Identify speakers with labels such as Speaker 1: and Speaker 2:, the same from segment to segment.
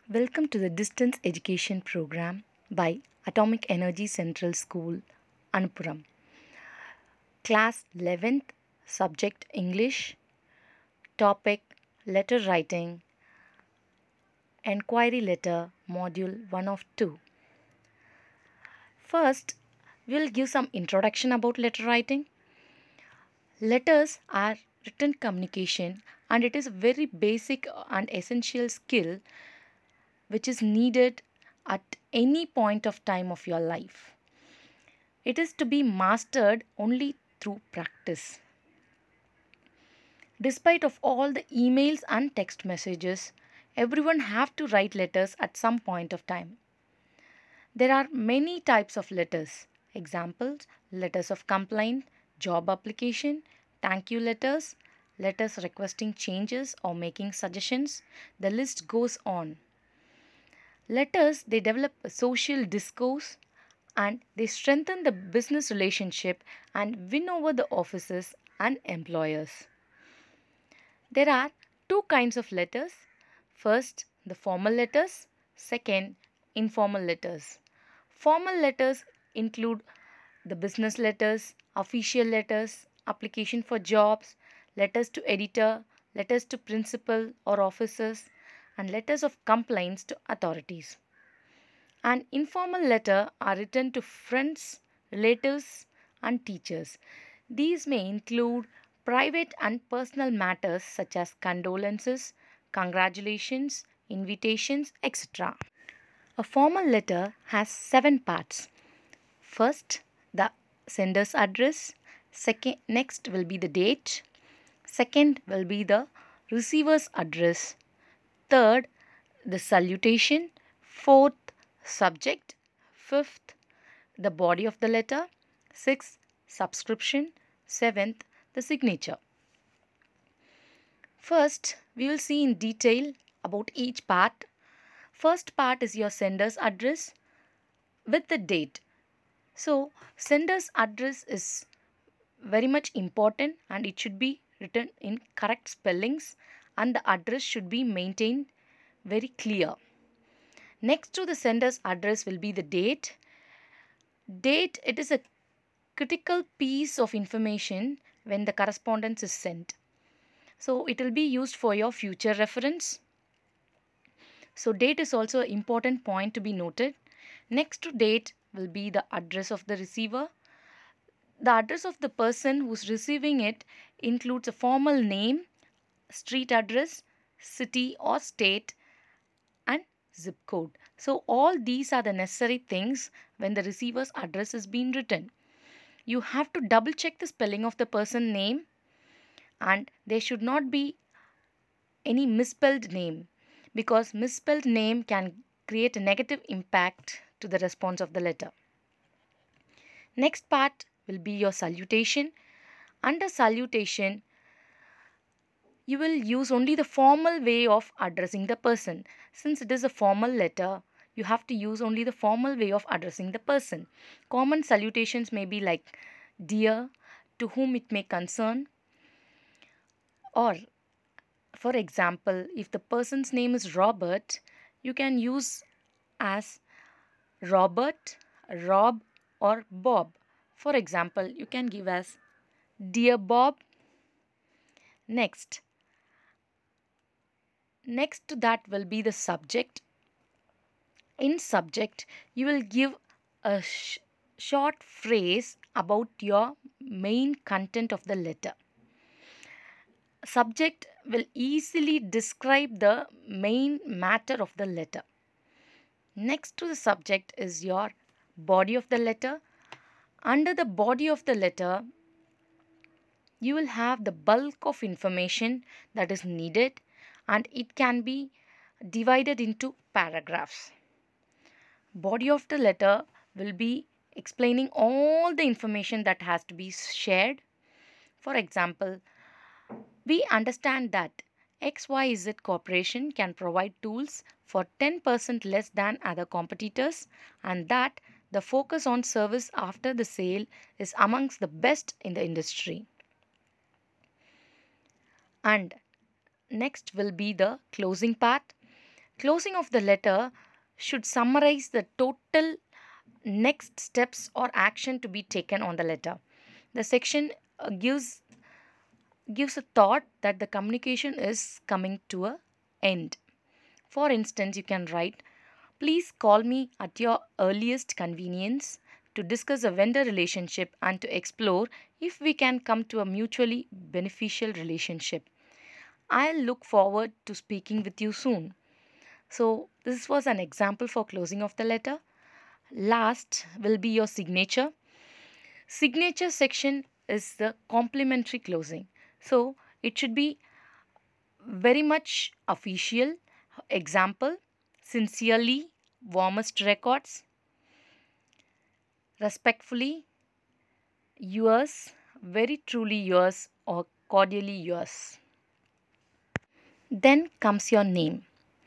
Speaker 1: Welcome to the Distance Education Program by Atomic Energy Central School, Anupuram. Class 11th, Subject English, Topic Letter Writing, Enquiry Letter, Module 1 of 2. First, we'll give some introduction about letter writing. Letters are written communication and it is a very basic and essential skill which is needed at any point of time of your life. It is to be mastered only through practice. Despite of all the emails and text messages, everyone have to write letters at some point of time. There are many types of letters. Examples: letters of complaint, job application, thank you letters, letters requesting changes or making suggestions. The list goes on. Letters, they develop a social discourse and they strengthen the business relationship and win over the officers and employers. There are two kinds of letters. First, the formal letters. Second, informal letters. Formal letters include the business letters, official letters, application for jobs, letters to editor, letters to principal or officers, and letters of complaints to authorities. An informal letter are written to friends, relatives, and teachers. These may include private and personal matters such as condolences, congratulations, invitations, etc. A formal letter has 7 parts. First, the sender's address. Second, next will be the date. Second will be the receiver's address. Third, the salutation. Fourth, subject. Fifth, the body of the letter. Sixth, subscription. Seventh, the signature. First, we will see in detail about each part. First part is your sender's address with the date. So, sender's address is very much important and it should be written in correct spellings and the address should be maintained very clear. Next to the sender's address will be the date. Date, it is a critical piece of information when the correspondence is sent. So it will be used for your future reference. So date is also an important point to be noted. Next to date will be the address of the receiver. The address of the person who's receiving it includes a formal name, street address, city or state, and zip code. So all these are the necessary things when the receiver's address is being written. You have to double check the spelling of the person name and there should not be any misspelled name because misspelled name can create a negative impact to the response of the letter. Next part will be your salutation. Under salutation, you will use only the formal way of addressing the person. Since it is a formal letter, you have to use only the formal way of addressing the person. Common salutations may be like dear, to whom it may concern, or for example, if the person's name is Robert, you can use as Robert, Rob, or Bob. For example, you can give as Dear Bob. Next to that will be the subject. In subject, you will give a short phrase about your main content of the letter. Subject will easily describe the main matter of the letter. Next to the subject is your body of the letter. Under the body of the letter, you will have the bulk of information that is needed and it can be divided into paragraphs. Body of the letter will be explaining all the information that has to be shared. For example, we understand that XYZ Corporation can provide tools for 10% less than other competitors and that the focus on service after the sale is amongst the best in the industry. And next will be the closing part. Closing of the letter should summarize the total next steps or action to be taken on the letter. The section gives a thought that the communication is coming to a end. For instance, you can write, please call me at your earliest convenience to discuss a vendor relationship and to explore if we can come to a mutually beneficial relationship. I'll look forward to speaking with you soon. So, this was an example for closing of the letter. Last will be your signature. Signature section is the complimentary closing. So, it should be very much official. Example, sincerely, warmest records, respectfully, yours, very truly yours, or cordially yours. Then comes your name.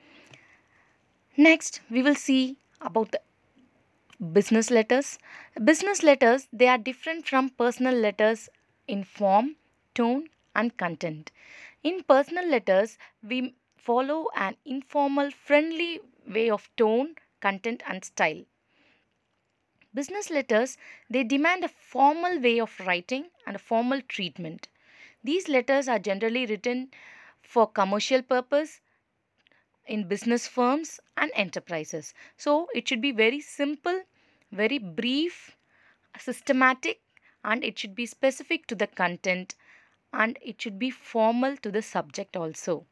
Speaker 1: Next, we will see about the business letters. Business letters, they are different from personal letters in form, tone, and content. In personal letters, we follow an informal, friendly way of tone, content, and style. Business letters, they demand a formal way of writing and a formal treatment. These letters are generally written for commercial purpose in business firms and enterprises. So it should be very simple, very brief, systematic, and it should be specific to the content, and it should be formal to the subject also.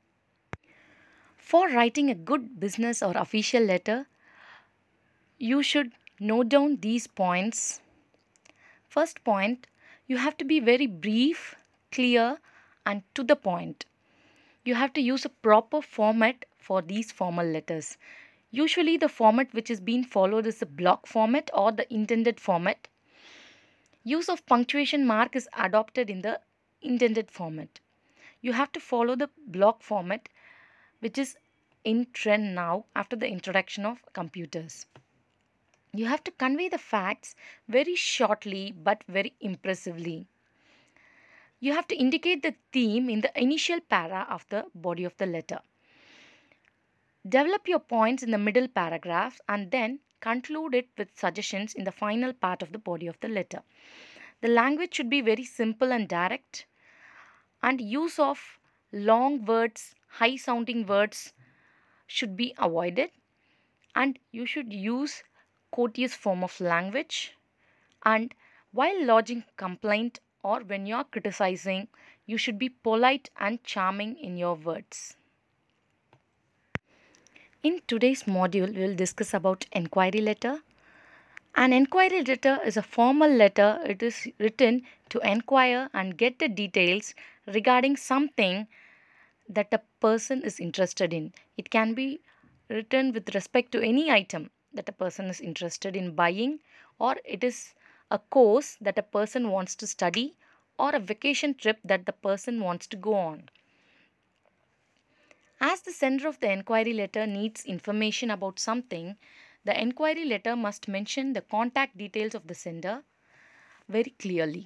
Speaker 1: For writing a good business or official letter, you should note down these points. First point, you have to be very brief, clear, and to the point. You have to use a proper format for these formal letters. Usually, the format which is being followed is the block format or the intended format. Use of punctuation mark is adopted in the intended format. You have to follow the block format which is in trend now after the introduction of computers. You have to convey the facts very shortly but very impressively. You have to indicate the theme in the initial para of the body of the letter. Develop your points in the middle paragraph and then conclude it with suggestions in the final part of the body of the letter. The language should be very simple and direct, and use of long words, high sounding words should be avoided, and you should use courteous form of language. And while lodging complaint or when you are criticizing, you should be polite and charming in your words. In today's module, we will discuss about enquiry letter. An enquiry letter is a formal letter. It is written to enquire and get the details regarding something that a person is interested in. It can be written with respect to any item that a person is interested in buying, or it is a course that a person wants to study, or a vacation trip that the person wants to go on. As the sender of the enquiry letter needs information about something, the enquiry letter must mention the contact details of the sender very clearly.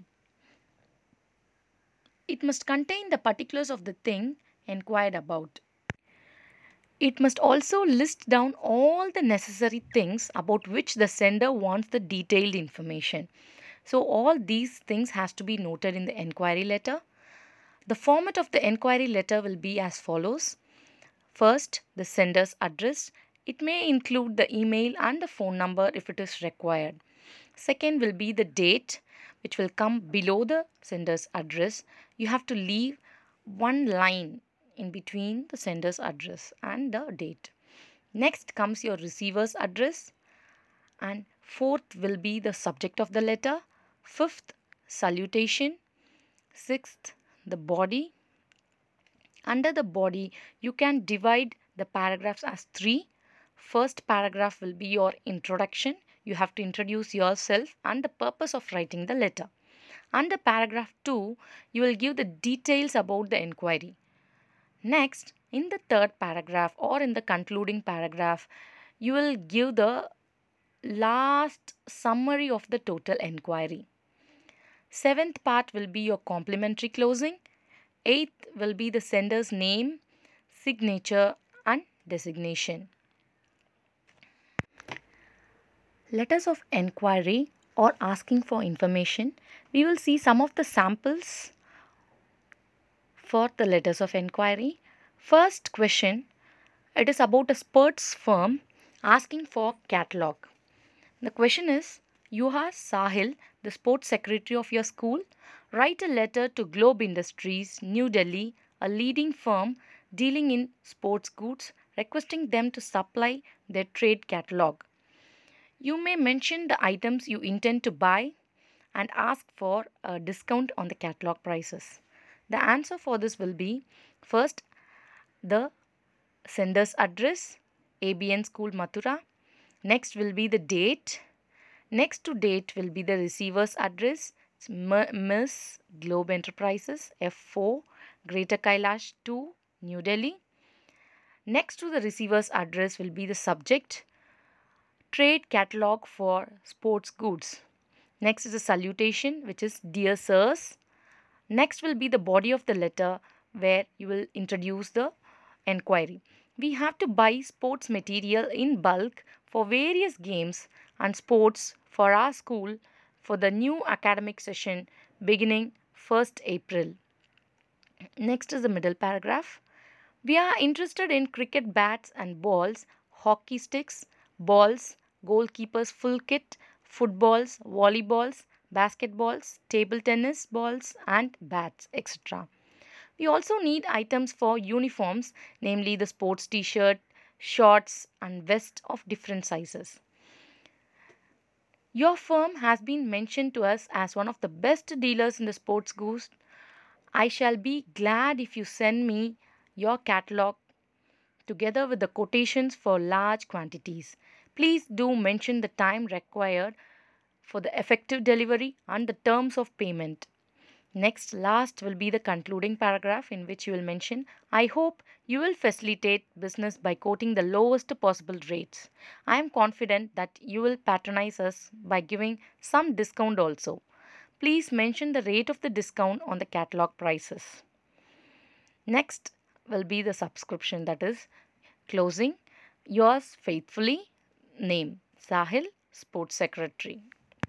Speaker 1: It must contain the particulars of the thing enquired about. It must also list down all the necessary things about which the sender wants the detailed information. So all these things has to be noted in the enquiry letter. The format of the enquiry letter will be as follows. First, the sender's address. It may include the email and the phone number if it is required. Second will be the date, which will come below the sender's address. You have to leave one line in between the sender's address and the date. Next comes your receiver's address, and fourth will be the subject of the letter. Fifth, salutation. Sixth, the body. Under the body, you can divide the paragraphs as three. First paragraph will be your introduction. You have to introduce yourself and the purpose of writing the letter. Under paragraph 2, you will give the details about the inquiry. Next, in the third paragraph or in the concluding paragraph, you will give the last summary of the total inquiry. Seventh part will be your complimentary closing. Eighth will be the sender's name, signature, and designation. Letters of enquiry or asking for information. We will see some of the samples for the letters of enquiry. First question, it is about a sports firm asking for catalog. The question is, you are Sahil, the sports secretary of your school. Write a letter to Globe Industries, New Delhi, a leading firm dealing in sports goods, requesting them to supply their trade catalog. You may mention the items you intend to buy and ask for a discount on the catalog prices. The answer for this will be first the sender's address, ABN School Mathura. Next will be the date. Next to date will be the receiver's address. It's Miss Globe Enterprises, F4, Greater Kailash 2, New Delhi. Next to the receiver's address will be the subject, trade catalog for sports goods. Next is a salutation, which is Dear Sirs. Next will be the body of the letter where you will introduce the enquiry. We have to buy sports material in bulk for various games and sports for our school for the new academic session beginning 1st April. Next is the middle paragraph. We are interested in cricket bats and balls, hockey sticks, balls, goalkeepers full kit, footballs, volleyballs, basketballs, table tennis balls, and bats, etc. We also need items for uniforms, namely the sports t shirt, shorts, and vest of different sizes. Your firm has been mentioned to us as one of the best dealers in the sports goods. I shall be glad if you send me your catalog together with the quotations for large quantities. Please do mention the time required for the effective delivery and the terms of payment. Next, last will be the concluding paragraph in which you will mention, I hope you will facilitate business by quoting the lowest possible rates. I am confident that you will patronize us by giving some discount also. Please mention the rate of the discount on the catalog prices. Next will be the subscription, that is closing. Yours faithfully, name Sahil, Sports Secretary.